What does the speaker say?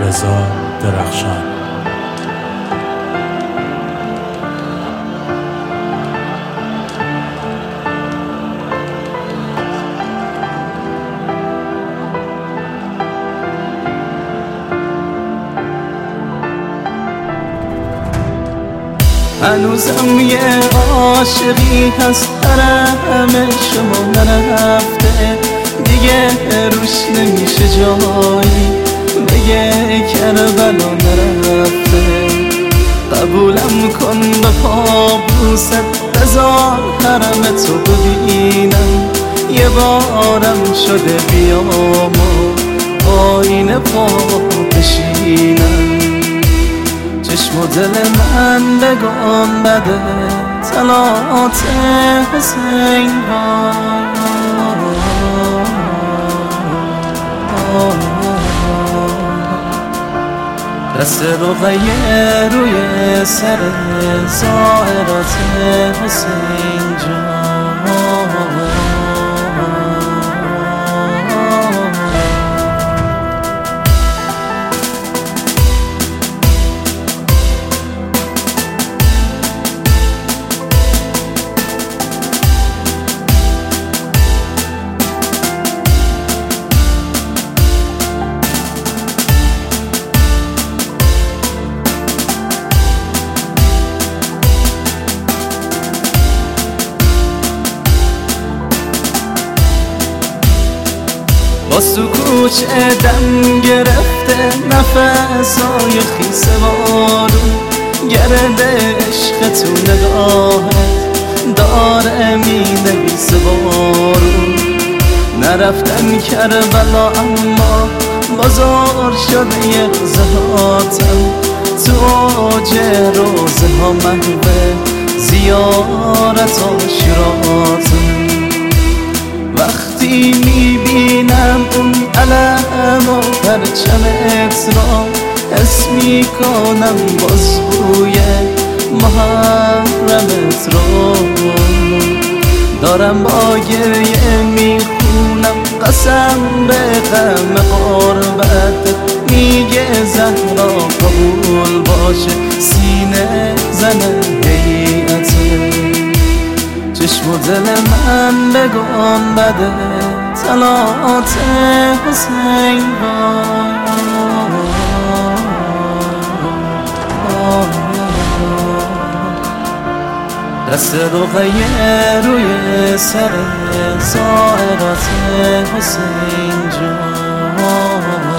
رضا درخشان. هنوزم یه عاشقی هست همه شما نرفته، دیگه روش نمیشه جایی، بگه کربلا نرفته. قبولم کن به پابوست، بذار حرمتو ببینم، یه بارم شده بیام و آینه پا بشینم. چشم و دل من بگم بده طلعت حسین دست رقیه روی سر زائرات حسین جان. با سکوت دم گرفته نفسای خیس بارون، گرد عشق تو نگاهت داره می نویسه بارون. نرفتن کربلا اما بازار شده یه روزهاتم، تو آج روزه ها محوه زیارت آشراتم. وقتی میبینم اون علم و پرچمت را، حس میکنم باز بوی محرمت را. دارم با گریه میخونم قسم به غم قربت، میگه زهرا قبول باشه سینه زن هیئته. چشم و دل من بگم بده طلعت حسین دست رقیه روی سر زائرات حسین جان.